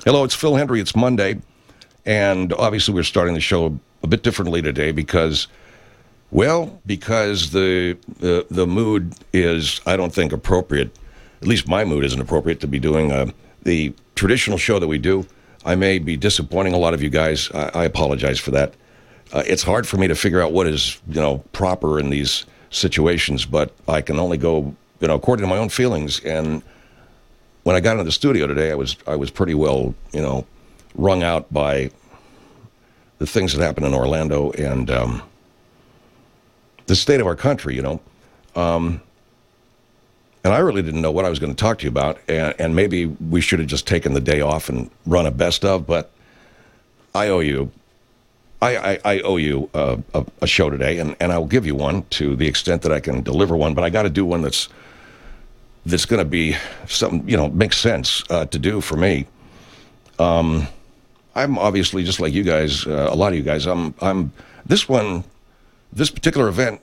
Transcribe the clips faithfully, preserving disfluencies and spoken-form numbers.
Hello, it's Phil Hendry. It's Monday, and obviously we're starting the show a bit differently today because, well, because the the, the mood is, I don't think, appropriate. At least my mood isn't appropriate to be doing uh, the traditional show that we do. I may be disappointing a lot of you guys. I, I apologize for that. Uh, it's hard for me to figure out what is, you know, proper in these situations, but I can only go, you know, according to my own feelings. And when I got into the studio today, I was I was pretty well, you know, wrung out by the things that happened in Orlando and um, the state of our country, you know. Um, and I really didn't know what I was going to talk to you about, and, and maybe we should have just taken the day off and run a best of, but I owe you, I, I, I owe you a, a, a show today, and, and I'll give you one to the extent that I can deliver one, but I got to do one that's that's going to be something, you know, makes sense uh, to do for me. Um, I'm obviously, just like you guys, uh, a lot of you guys, I'm, I'm, this one, this particular event,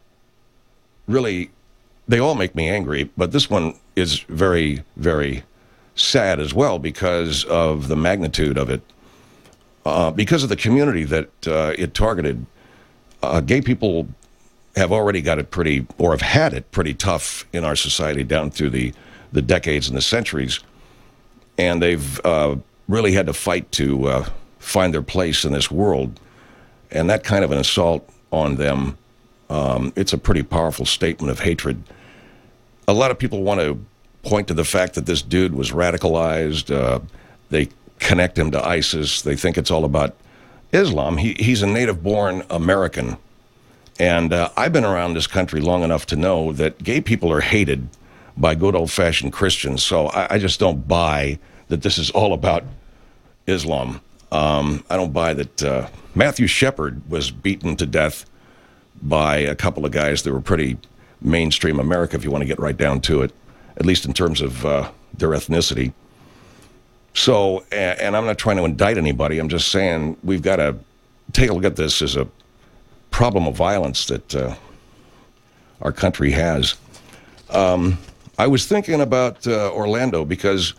really, they all make me angry, but this one is very, very sad as well because of the magnitude of it, uh, because of the community that uh, it targeted. Uh, gay people have already got it pretty, or have had it pretty tough in our society down through the, the decades and the centuries. And they've uh, really had to fight to uh, find their place in this world. And that kind of an assault on them, um, it's a pretty powerful statement of hatred. A lot of people want to point to the fact that this dude was radicalized. Uh, they connect him to ISIS. They think it's all about Islam. He, he's a native-born American. And uh, I've been around this country long enough to know that gay people are hated by good old-fashioned Christians. So I, I just don't buy that this is all about Islam. Um, I don't buy that uh, Matthew Shepard was beaten to death by a couple of guys that were pretty mainstream America, if you want to get right down to it, at least in terms of uh, their ethnicity. So, and, and I'm not trying to indict anybody. I'm just saying we've got to take a look at this as a problem of violence that uh, our country has. Um, I was thinking about uh, Orlando because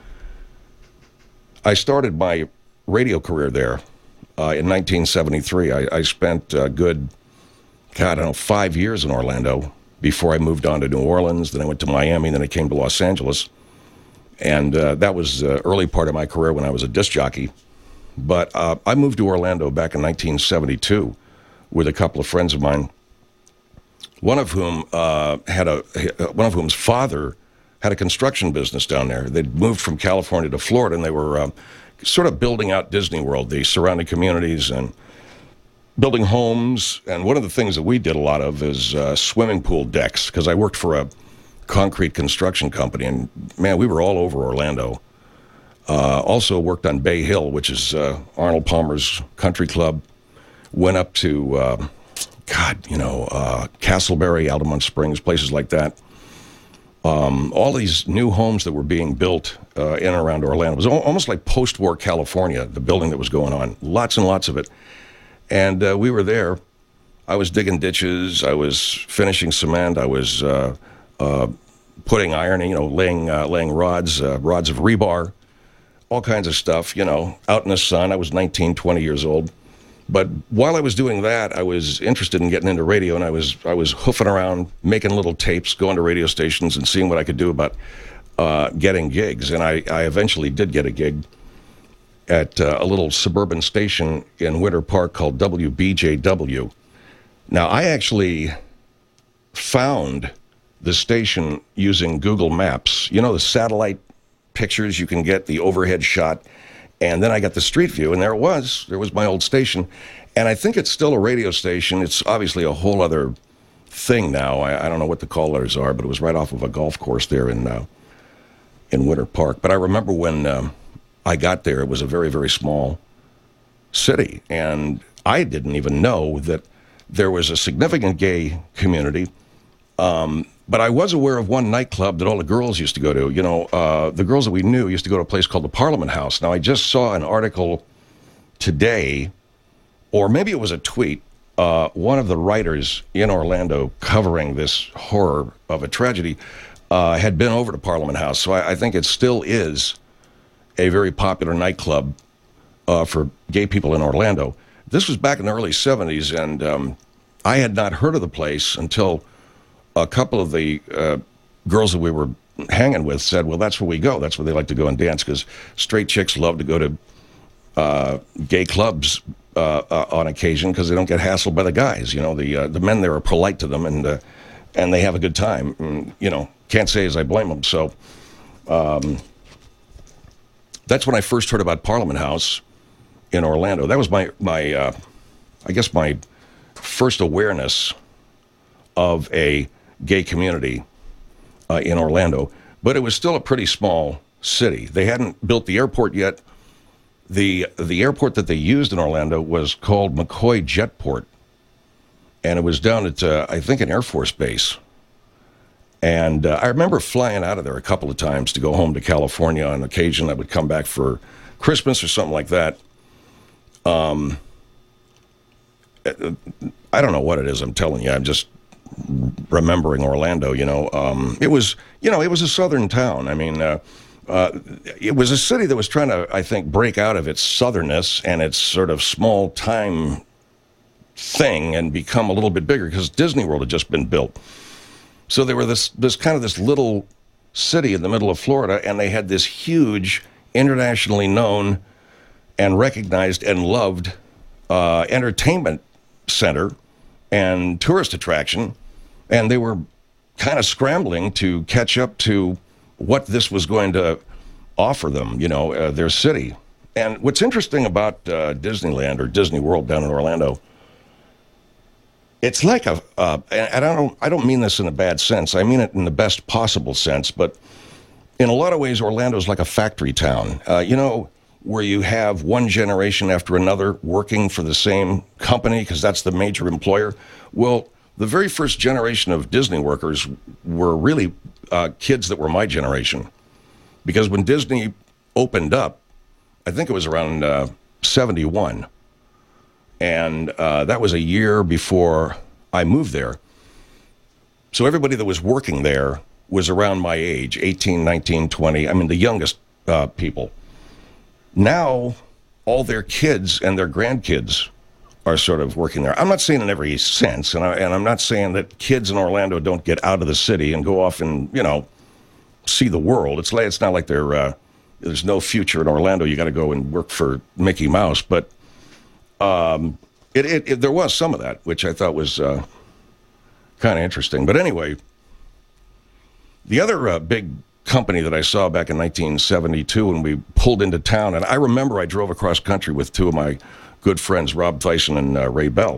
I started my radio career there uh, in nineteen seventy-three. I, I spent a good, God, I don't know, five years in Orlando before I moved on to New Orleans. Then I went to Miami, then I came to Los Angeles. And uh, that was the early part of my career when I was a disc jockey. But uh, I moved to Orlando back in nineteen seventy-two. With a couple of friends of mine, one of whom uh, had a one of whom's father had a construction business down there. They'd moved from California to Florida, and they were uh, sort of building out Disney World, the surrounding communities, and building homes. And one of the things that we did a lot of is uh, swimming pool decks, because I worked for a concrete construction company, and man, we were all over Orlando. Uh, also worked on Bay Hill, which is uh, Arnold Palmer's country club. Went up to, uh, God, you know, uh, Castleberry, Altamont Springs, places like that. Um, all these new homes that were being built uh, in and around Orlando. It was al- almost like post-war California, the building that was going on. Lots and lots of it. And uh, we were there. I was digging ditches. I was finishing cement. I was uh, uh, putting iron, you know, laying, uh, laying rods, uh, rods of rebar, all kinds of stuff, you know, out in the sun. I was nineteen, twenty years old. But while I was doing that, I was interested in getting into radio, and I was I was hoofing around, making little tapes, going to radio stations, and seeing what I could do about uh, getting gigs. And I, I eventually did get a gig at uh, a little suburban station in Winter Park called W B J W. Now, I actually found the station using Google Maps. You know, the satellite pictures you can get, the overhead shot. And then I got the street view, and there it was. There was my old station. And I think it's still a radio station. It's obviously a whole other thing now. I, I don't know what the call letters are, but it was right off of a golf course there in uh, in Winter Park. But I remember when um, I got there, it was a very, very small city. And I didn't even know that there was a significant gay community. Um, but I was aware of one nightclub that all the girls used to go to. You know, uh, the girls that we knew used to go to a place called the Parliament House. Now, I just saw an article today, or maybe it was a tweet, uh, one of the writers in Orlando covering this horror of a tragedy uh, had been over to Parliament House. So I, I think it still is a very popular nightclub uh, for gay people in Orlando. This was back in the early seventies, and um, I had not heard of the place until a couple of the uh, girls that we were hanging with said, well, that's where we go. That's where they like to go and dance, because straight chicks love to go to uh, gay clubs uh, uh, on occasion because they don't get hassled by the guys. You know, the uh, the men there are polite to them, and uh, and they have a good time. And, you know, can't say as I blame them. So um, that's when I first heard about Parliament House in Orlando. That was my, my uh, I guess, my first awareness of a gay community uh, in Orlando. But it was still a pretty small city. They hadn't built the airport yet. The the airport that they used in Orlando was called McCoy Jetport. And it was down at, uh, I think, an Air Force base. And uh, I remember flying out of there a couple of times to go home to California on occasion. I would come back for Christmas or something like that. Um, I don't know what it is, I'm telling you. I'm just remembering Orlando, you know. Um, it was, you know, it was a southern town. I mean, uh, uh, it was a city that was trying to, I think, break out of its southernness and its sort of small-time thing and become a little bit bigger, because Disney World had just been built. So they were this this kind of this little city in the middle of Florida, and they had this huge, internationally known and recognized and loved uh, entertainment center and tourist attraction, and they were kind of scrambling to catch up to what this was going to offer them, you know, uh, their city. And what's interesting about uh, Disneyland or Disney World down in Orlando, it's like a, uh, and I don't, I don't mean this in a bad sense. I mean it in the best possible sense. But in a lot of ways, Orlando's like a factory town. Uh, you know, where you have one generation after another working for the same company because that's the major employer. Well, the very first generation of Disney workers were really uh, kids that were my generation, because when Disney opened up, I think it was around uh, seventy-one. And uh, that was a year before I moved there. So everybody that was working there was around my age, eighteen, nineteen, twenty. I mean, the youngest uh, people. Now, all their kids and their grandkids are sort of working there. I'm not saying in every sense, and, I, and I'm not saying that kids in Orlando don't get out of the city and go off and, you know, see the world. It's like, it's not like they're, uh, there's no future in Orlando. You got to go and work for Mickey Mouse. But Um, it, it, it, there was some of that, which I thought was uh, kind of interesting. But anyway, the other uh, big company that I saw back in nineteen seventy-two when we pulled into town, and I remember I drove across country with two of my good friends, Rob Tyson and uh, Ray Bell.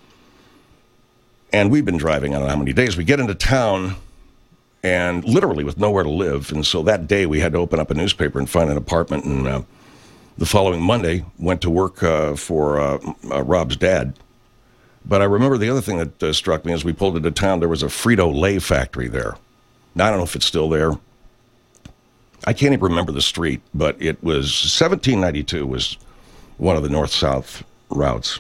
And we've been driving, I don't know how many days. We get into town, and literally with nowhere to live. And so that day we had to open up a newspaper and find an apartment, and uh, the following Monday, went to work uh, for uh, uh, Rob's dad. But I remember the other thing that uh, struck me as we pulled into town, there was a Frito-Lay factory there. Now, I don't know if it's still there. I can't even remember the street, but it was seventeen ninety-two was one of the north-south routes.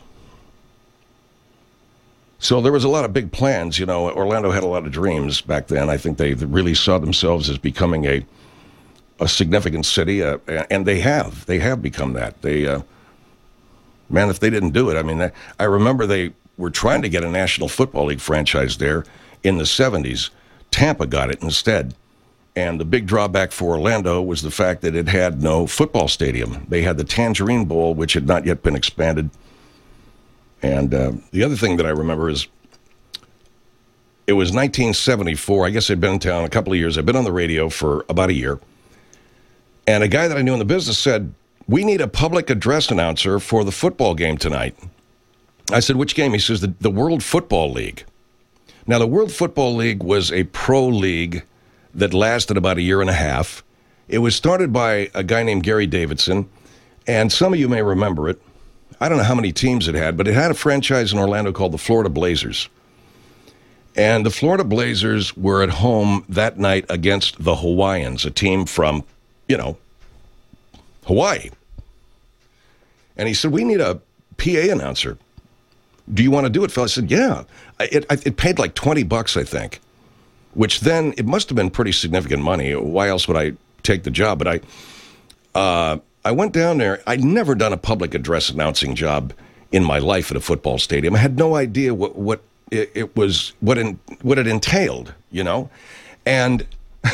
So there was a lot of big plans. You know, Orlando had a lot of dreams back then. I think they really saw themselves as becoming a a significant city, uh, and they have. They have become that. They, uh, man, if they didn't do it, I mean, I remember they were trying to get a National Football League franchise there in the seventies. Tampa got it instead. And the big drawback for Orlando was the fact that it had no football stadium. They had the Tangerine Bowl, which had not yet been expanded. And uh, the other thing that I remember is it was nineteen seventy-four. I guess I'd been in town a couple of years. I'd been on the radio for about a year. And a guy that I knew in the business said, we need a public address announcer for the football game tonight. I said, which game? He says, the, the World Football League. Now, the World Football League was a pro league that lasted about a year and a half. It was started by a guy named Gary Davidson, and some of you may remember it. I don't know how many teams it had, but it had a franchise in Orlando called the Florida Blazers. And the Florida Blazers were at home that night against the Hawaiians, a team from, you know, Hawaii. And he said, we need a P A announcer. Do you want to do it, Phil? I said, yeah. It, it paid like twenty bucks, I think, which then, it must have been pretty significant money. Why else would I take the job? But I uh, I went down there. I'd never done a public address announcing job in my life at a football stadium. I had no idea what, what it, it was, what, in, what it entailed, you know? And...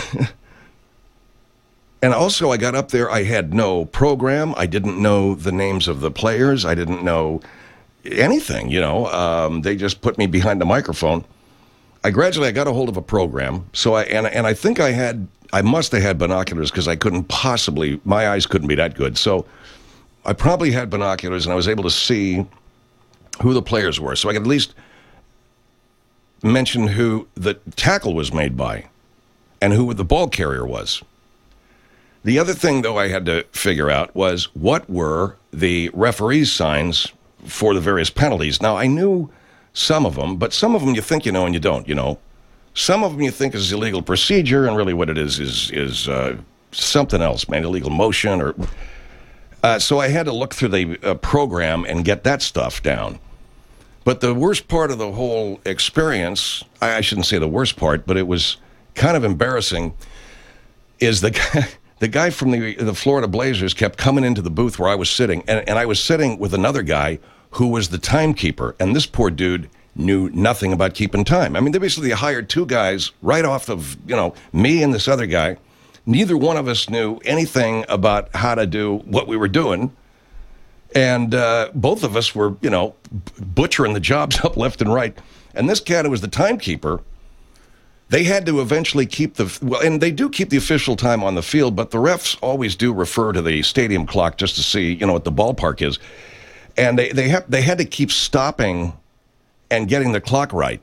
And also, I got up there, I had no program. I didn't know the names of the players. I didn't know anything, you know. Um, they just put me behind the microphone. I gradually, I got a hold of a program. So I, and, and I think I had, I must have had binoculars because I couldn't possibly, my eyes couldn't be that good. So I probably had binoculars and I was able to see who the players were. So I could at least mention who the tackle was made by and who the ball carrier was. The other thing, though, I had to figure out was what were the referees' signs for the various penalties. Now, I knew some of them, but some of them you think you know and you don't, you know. Some of them you think is illegal procedure, and really what it is is is uh, something else, man, illegal motion. or. Uh, so I had to look through the uh, program and get that stuff down. But the worst part of the whole experience, I, I shouldn't say the worst part, but it was kind of embarrassing, is the guy... The guy from the the Florida Blazers kept coming into the booth where I was sitting, and, and I was sitting with another guy who was the timekeeper, and this poor dude knew nothing about keeping time. I mean, they basically hired two guys right off of, you know, me and this other guy. Neither one of us knew anything about how to do what we were doing, and uh, both of us were, you know, butchering the jobs up left and right. And this cat who was the timekeeper, they had to eventually keep the, well, and they do keep the official time on the field, but the refs always do refer to the stadium clock just to see, you know, what the ballpark is. And they, they, have, they had to keep stopping and getting the clock right.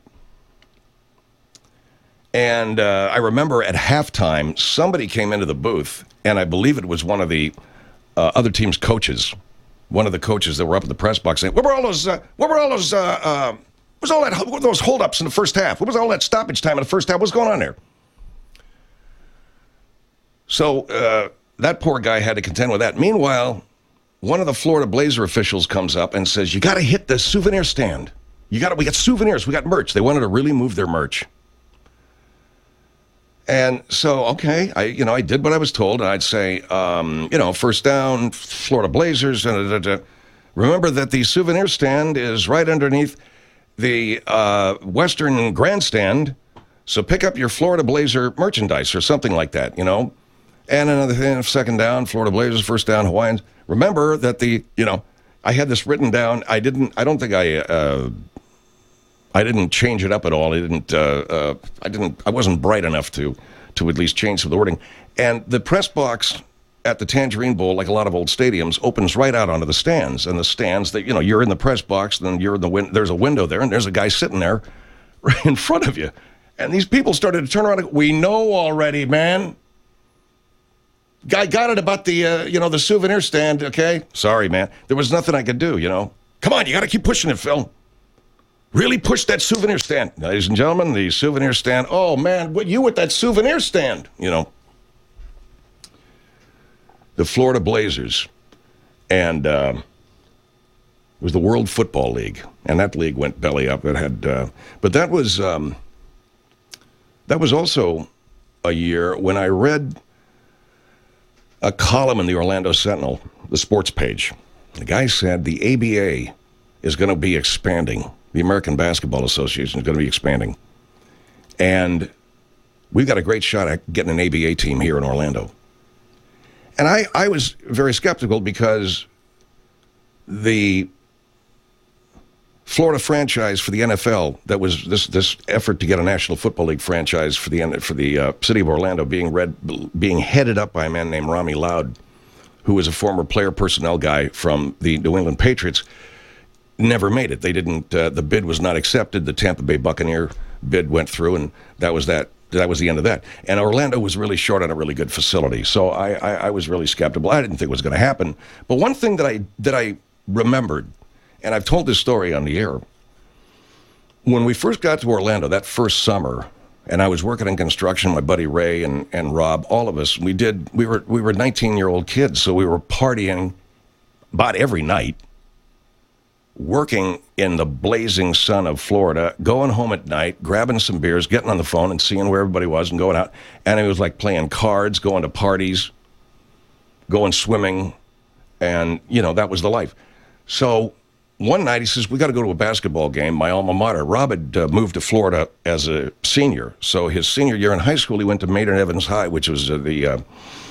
And uh, I remember at halftime, somebody came into the booth, and I believe it was one of the uh, other team's coaches, one of the coaches that were up in the press box saying, what were all those, uh, what were all those, uh, uh, What was all that? What were those holdups in the first half? What was all that stoppage time in the first half? What's going on there? So uh, that poor guy had to contend with that. Meanwhile, one of the Florida Blazer officials comes up and says, "You got to hit the souvenir stand. You got to. We got souvenirs. We got merch." They wanted to really move their merch. And so, okay, I you know I did what I was told, and I'd say, um, you know, first down, Florida Blazers. Da, da, da. Remember that the souvenir stand is right underneath the uh, Western Grandstand, so pick up your Florida Blazer merchandise or something like that, you know. And another thing, second down, Florida Blazers, first down, Hawaiians. Remember that the, you know, I had this written down. I didn't, I don't think I, uh, I didn't change it up at all. I didn't, uh, uh, I didn't, I wasn't bright enough to, to at least change some of the wording. And the press box at the Tangerine Bowl, like a lot of old stadiums, opens right out onto the stands. And the stands that, you know, you're in the press box, then you're in the win- there's a window there, and there's a guy sitting there right in front of you. And these people started to turn around and go, "We know already, man. Guy got it about the, uh, you know, the souvenir stand, okay? Sorry, man. There was nothing I could do, you know. Come on, you got to keep pushing it, Phil. Really push that souvenir stand." Ladies and gentlemen, the souvenir stand. Oh, man, what you with that souvenir stand, you know. The Florida Blazers, and uh, it was the World Football League, and that league went belly up. It had, uh, but that was um, that was also a year when I read a column in the Orlando Sentinel, the sports page. The guy said the A B A is going to be expanding. The American Basketball Association is going to be expanding, and we've got a great shot at getting an A B A team here in Orlando. And I, I was very skeptical because the Florida franchise for the N F L, that was this this effort to get a National Football League franchise for the for the uh, city of Orlando, being read being headed up by a man named Rami Loud, who was a former player personnel guy from the New England Patriots, never made it. They didn't. Uh, the bid was not accepted. The Tampa Bay Buccaneer bid went through, and that was that. That was the end of that. And Orlando was really short on a really good facility. So I, I, I was really skeptical. I didn't think it was going to happen. But one thing that I that I remembered, and I've told this story on the air, when we first got to Orlando that first summer, and I was working in construction, my buddy Ray and, and Rob, all of us, we did we were we were nineteen-year-old kids, so we were partying about every night, working in the blazing sun of Florida, going home at night, grabbing some beers, getting on the phone and seeing where everybody was and going out. And it was like playing cards, going to parties. going swimming, and, you know, that was the life. So one night he says, we got to go to a basketball game, my alma mater. Rob had uh, moved to Florida as a senior. So his senior year in high school, he went to Maynard Evans High, which was uh, the, uh,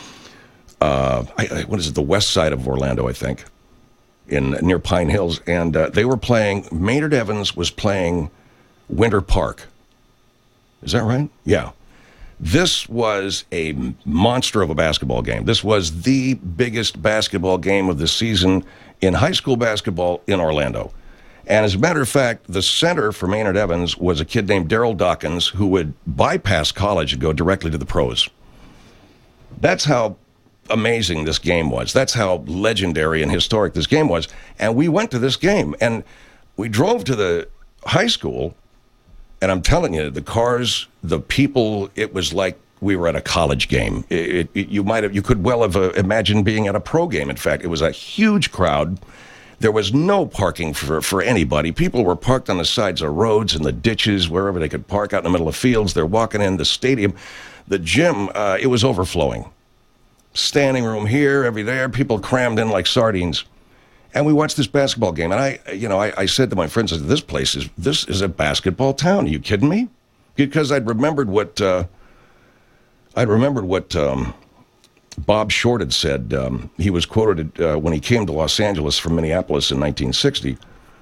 uh, I, I, what is it, the west side of Orlando, I think, in near Pine Hills. And uh, they were playing, Maynard Evans was playing Winter Park. Is that right? Yeah. This was a monster of a basketball game. This was the biggest basketball game of the season in high school basketball in Orlando. And as a matter of fact, the center for Maynard Evans was a kid named Daryl Dawkins, who would bypass college and go directly to the pros. That's how amazing this game was. That's how legendary and historic this game was. And we went to this game, and we drove to the high school. And I'm telling you, the cars, the people, it was like we were at a college game. It, it, you might have, you could well have uh, imagined being at a pro game. In fact, it was a huge crowd. There was no parking for, for anybody. People were parked on the sides of roads and the ditches, wherever they could park out in the middle of fields. They're walking in the stadium. The gym, uh, it was overflowing. Standing room here, every there, people crammed in like sardines. And we watched this basketball game, and I, you know, I, I said to my friends, I said, "This place is this is a basketball town. Are you kidding me?" Because I'd remembered what uh, I'd remembered what um, Bob Short had said. Um, he was quoted uh, when he came to Los Angeles from Minneapolis in nineteen sixty,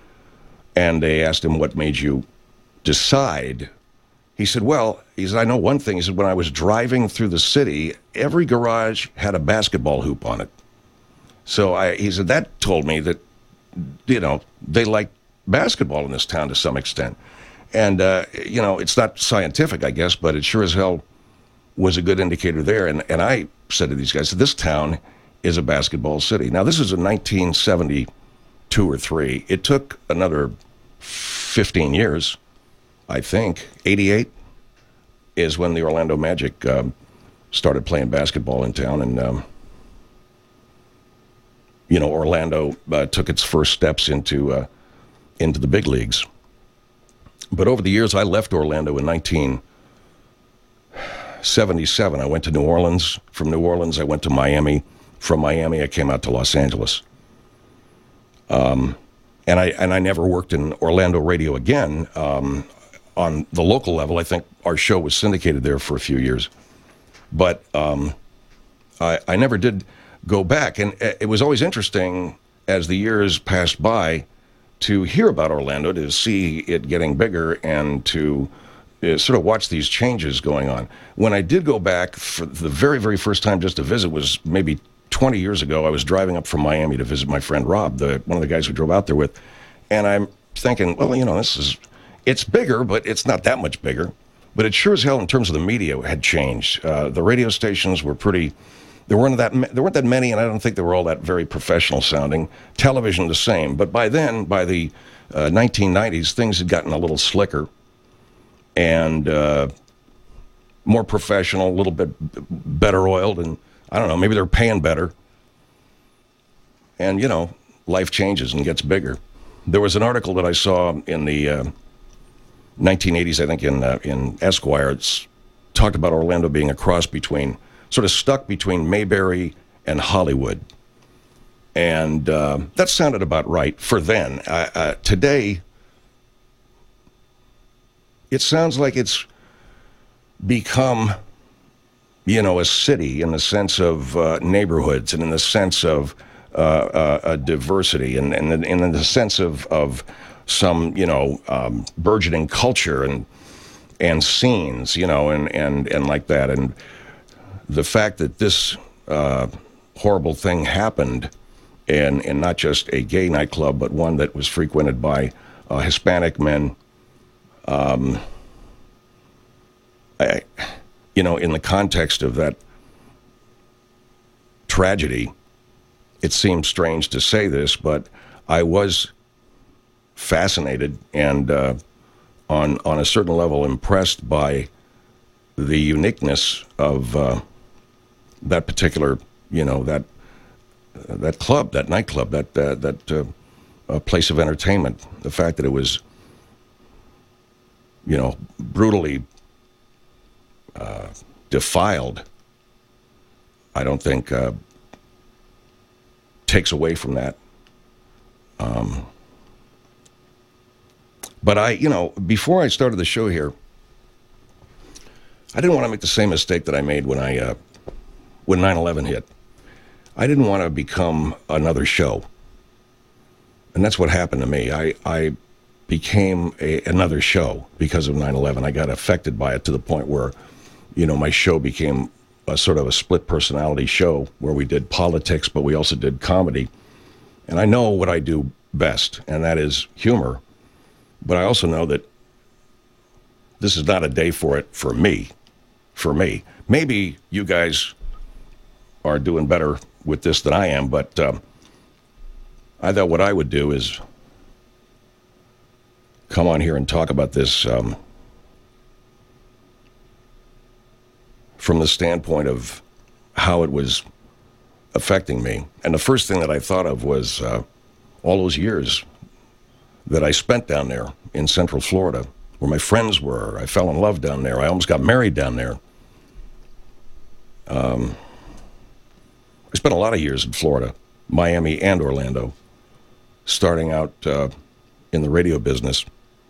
and they asked him, "What made you decide?" He said, "Well," he said, "I know one thing." He said, "When I was driving through the city, every garage had a basketball hoop on it." So I, he said, that told me that, you know, they like basketball in this town to some extent. And, uh, you know, it's not scientific, I guess, but it sure as hell was a good indicator there. And, and I said to these guys, this town is a basketball city. Now, this is in nineteen seventy-two or three. It took another fifteen years, I think. eighty-eight is when the Orlando Magic um, started playing basketball in town. And, um, you know, Orlando uh, took its first steps into uh, into the big leagues. But over the years, I left Orlando in nineteen seventy-seven. I went to New Orleans. From New Orleans, I went to Miami. From Miami, I came out to Los Angeles. Um, and I and I never worked in Orlando radio again. Um, on the local level, I think our show was syndicated there for a few years. But um, I, I never did go back. And it was always interesting as the years passed by to hear about Orlando, to see it getting bigger, and to uh, sort of watch these changes going on. When I did go back for the very, very first time just to visit was maybe twenty years ago. I was driving up from Miami to visit my friend Rob, the one of the guys who drove out there with. And I'm thinking, well, you know, this is, it's bigger, but it's not that much bigger. But it sure as hell, in terms of the media, had changed. Uh, the radio stations were pretty... There weren't that there weren't that many, and I don't think they were all that very professional sounding. Television the same, but by then, by the uh, nineteen nineties, things had gotten a little slicker and uh, more professional, a little bit better oiled, and I don't know, maybe they're paying better. And you know, life changes and gets bigger. There was an article that I saw in the uh, nineteen eighties, I think, in uh, in Esquire. It's talked about Orlando being a cross between, sort of stuck between Mayberry and Hollywood. And uh, that sounded about right for then. Uh, uh, today, it sounds like it's become, you know, a city in the sense of uh, neighborhoods and in the sense of uh, uh, uh, diversity and, and, and in the sense of, of some, you know, um, burgeoning culture and and scenes, you know, and, and, and like that. And the fact that this uh, horrible thing happened in, in not just a gay nightclub, but one that was frequented by uh, Hispanic men, um, I, you know, in the context of that tragedy, it seems strange to say this, but I was fascinated and uh, on on a certain level impressed by the uniqueness of uh, that particular, you know, that uh, that club, that nightclub, that uh, that uh, uh, place of entertainment. The fact that it was, you know, brutally uh, defiled. I don't think uh, takes away from that. Um, but I, you know, before I started the show here, I didn't want to make the same mistake that I made when I, uh, when nine eleven hit. I didn't want to become another show. And that's what happened to me. I, I became a, another show because of nine eleven. I got affected by it to the point where, you know, my show became a sort of a split personality show where we did politics, but we also did comedy. And I know what I do best, and that is humor. But I also know that this is not a day for it for me. For me. Maybe you guys are doing better with this than I am, but um, I thought what I would do is come on here and talk about this um, from the standpoint of how it was affecting me. And the first thing that I thought of was uh, all those years that I spent down there in Central Florida, where my friends were. I fell in love down there. I almost got married down there. Um, I spent a lot of years in Florida, Miami and Orlando, starting out uh, in the radio business.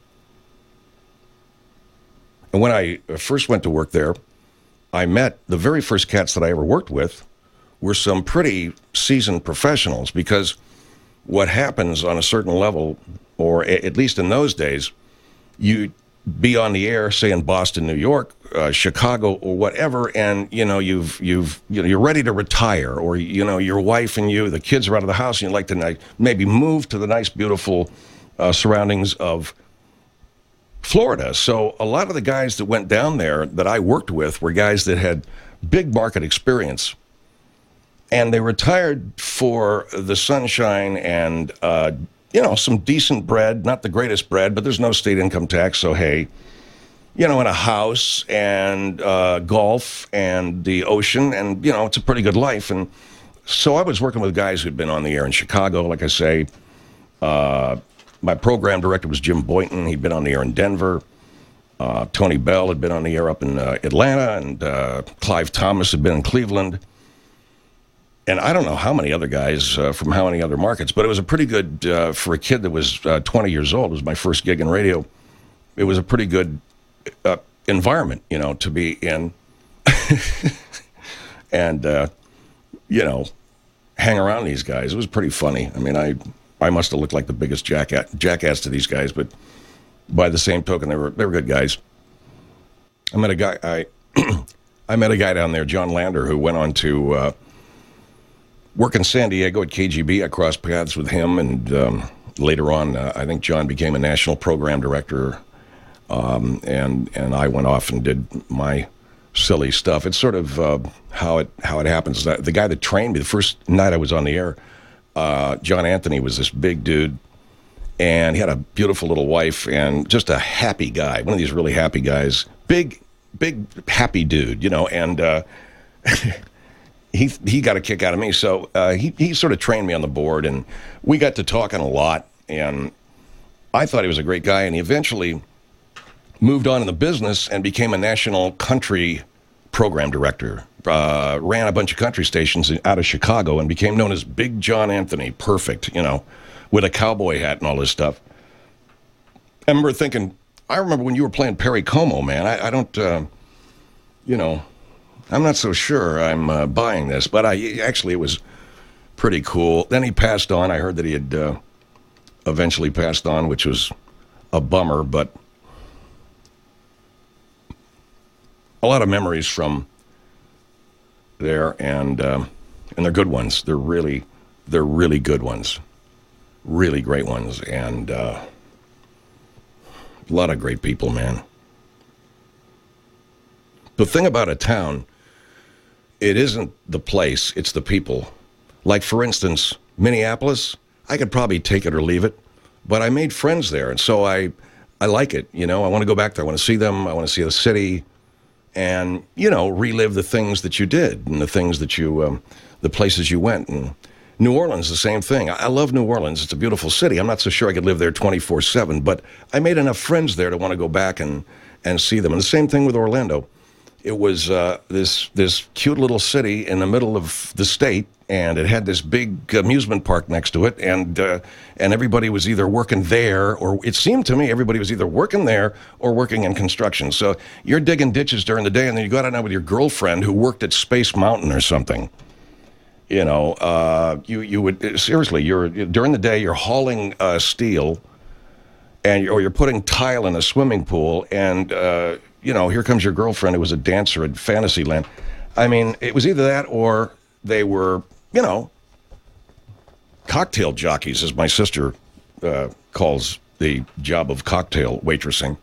And when I first went to work there, I met the very first cats that I ever worked with were some pretty seasoned professionals, because what happens on a certain level, or at least in those days, you be on the air, say in Boston, New York, uh, Chicago, or whatever, and you know you've you've you know you're ready to retire, or you know your wife and you, the kids are out of the house, and you'd like to like, maybe move to the nice, beautiful uh, surroundings of Florida. So a lot of the guys that went down there that I worked with were guys that had big market experience, and they retired for the sunshine and uh, you know, some decent bread, not the greatest bread, but there's no state income tax, so hey, you know, in a house and uh, golf and the ocean, and, you know, it's a pretty good life. And so I was working with guys who'd been on the air in Chicago, like I say. Uh, my program director was Jim Boynton. He'd been on the air in Denver. Uh, Tony Bell had been on the air up in uh, Atlanta, and uh, Clive Thomas had been in Cleveland. And I don't know how many other guys uh, from how many other markets, but it was a pretty good, uh, for a kid that was uh, twenty years old, it was my first gig in radio, it was a pretty good uh, environment, you know, to be in. and, uh, you know, hang around these guys. It was pretty funny. I mean, I I must have looked like the biggest jackass, jackass to these guys, but by the same token, they were they were good guys. I met a guy, I, I met a guy down there, John Lander, who went on to... Uh, work in San Diego at K G B. I crossed paths with him, and um, later on, uh, I think John became a national program director, um, and and I went off and did my silly stuff. It's sort of uh, how it how it happens. The guy that trained me the first night I was on the air, uh, John Anthony, was this big dude, and he had a beautiful little wife, and just a happy guy, one of these really happy guys, big, big, happy dude, you know, and... Uh, He he got a kick out of me, so uh, he he sort of trained me on the board, and we got to talking a lot, and I thought he was a great guy, and he eventually moved on in the business and became a national country program director, uh, ran a bunch of country stations out of Chicago, and became known as Big John Anthony, perfect, you know, with a cowboy hat and all this stuff. I remember thinking, I remember when you were playing Perry Como, man, I, I don't, uh, you know... I'm not so sure I'm uh, buying this, but I actually, it was pretty cool. Then he passed on. I heard that he had uh, eventually passed on, which was a bummer, but a lot of memories from there, and um, and they're good ones. They're really, they're really good ones, really great ones, and uh, a lot of great people, man. The thing about a town, it isn't the place, it's the people. Like, for instance, Minneapolis, I could probably take it or leave it, but I made friends there, and so I I like it, you know. I want to go back there. I want to see them. I want to see the city and, you know, relive the things that you did and the things that you, um, the places you went. And New Orleans, the same thing. I, I love New Orleans. It's a beautiful city. I'm not so sure I could live there twenty-four seven, but I made enough friends there to want to go back and, and see them. And the same thing with Orlando. it was uh, this this cute little city in the middle of the state, and it had this big amusement park next to it, and uh, and everybody was either working there, or it seemed to me everybody was either working there or working in construction. So you're digging ditches during the day, and then you got out with your girlfriend who worked at Space Mountain or something. You know, uh, you you would seriously, you're during the day you're hauling uh, steel, and or you're putting tile in a swimming pool, and uh, you know, here comes your girlfriend who was a dancer at Fantasyland. I mean, it was either that or they were, you know, cocktail jockeys, as my sister uh, calls the job of cocktail waitressing.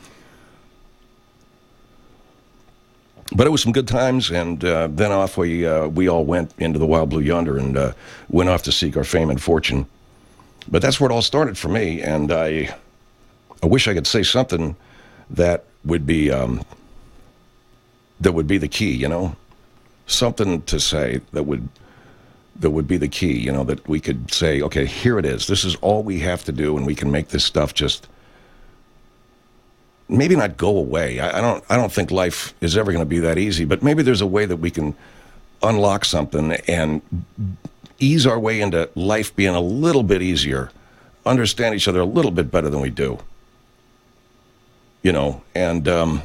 But it was some good times, and uh, then off we uh, we all went into the wild blue yonder and uh, went off to seek our fame and fortune. But that's where it all started for me, and I I wish I could say something that would be um, that would be the key, you know, something to say that would that would be the key, you know, that we could say, okay, here it is. This is all we have to do, and we can make this stuff just maybe not go away. I, I don't I don't think life is ever going to be that easy, but maybe there's a way that we can unlock something and ease our way into life being a little bit easier, understand each other a little bit better than we do. You know, and um,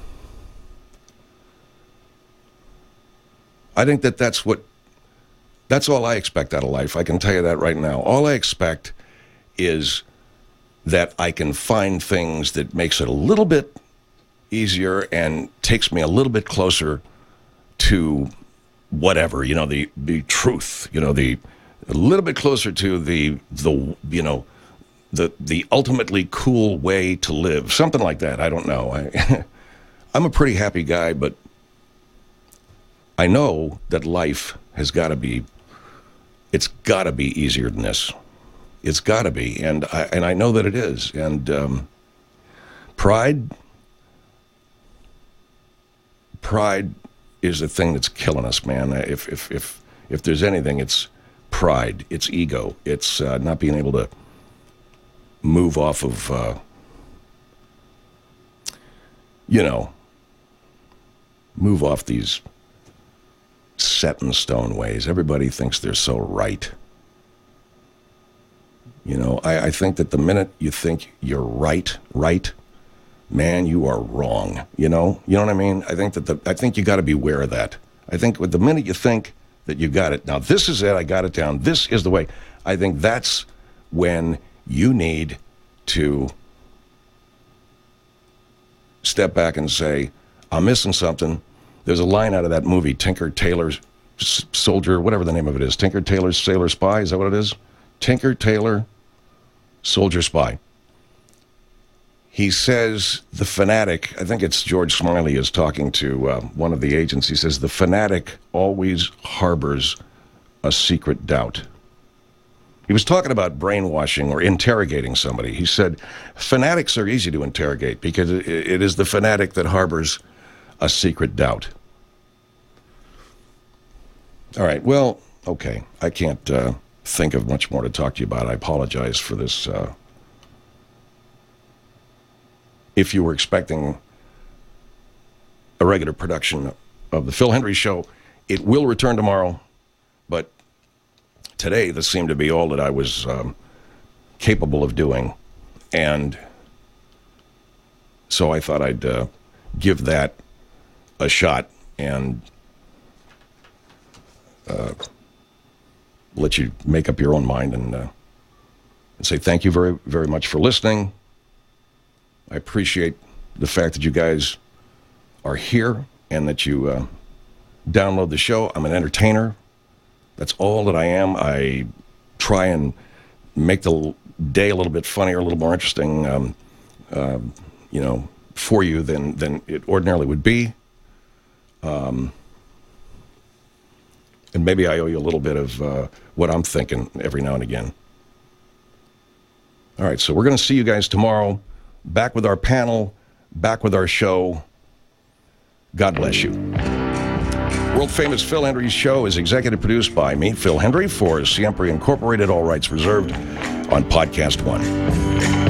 I think that that's what, that's all I expect out of life. I can tell you that right now. All I expect is that I can find things that makes it a little bit easier and takes me a little bit closer to whatever, you know, the, the truth, you know, the, a little bit closer to the, the, you know, the the ultimately cool way to live, something like that. I don't know. I, I'm a pretty happy guy, but I know that life has got to be, it's got to be easier than this. It's got to be, and I and I know that it is. And um, pride, pride is the thing that's killing us, man. If if if if there's anything, it's pride. It's ego. It's uh, not being able to move off of, uh, you know, move off these set in stone ways. Everybody thinks they're so right. You know, I, I think that the minute you think you're right, right, man, you are wrong. You know, you know what I mean? I think that the, I think you got to be aware of that. I think with the minute you think that you got it, now this is it, I got it down, this is the way, I think that's when you need to step back and say, I'm missing something. There's a line out of that movie, Tinker Tailor Soldier, whatever the name of it is. Tinker Tailor Sailor Spy, is that what it is? Tinker Tailor Soldier Spy. He says the fanatic, I think it's George Smiley is talking to uh, one of the agents. He says the fanatic always harbors a secret doubt. He was talking about brainwashing or interrogating somebody. He said, fanatics are easy to interrogate because it is the fanatic that harbors a secret doubt. All right, well, okay. I can't uh, think of much more to talk to you about. I apologize for this. Uh, if you were expecting a regular production of the Phil Hendrie Show, it will return tomorrow, but today, this seemed to be all that I was um, capable of doing, and so I thought I'd uh, give that a shot and uh, let you make up your own mind and, uh, and say thank you very, very much for listening. I appreciate the fact that you guys are here and that you uh, download the show. I'm an entertainer. That's all that I am. I try and make the day a little bit funnier, a little more interesting, um, uh, you know, for you than, than it ordinarily would be. Um, and maybe I owe you a little bit of uh, what I'm thinking every now and again. All right, so we're going to see you guys tomorrow. Back with our panel, back with our show. God bless you. World-famous Phil Hendrie's show is executive produced by me, Phil Hendrie, for Siempre Incorporated, all rights reserved on Podcast One.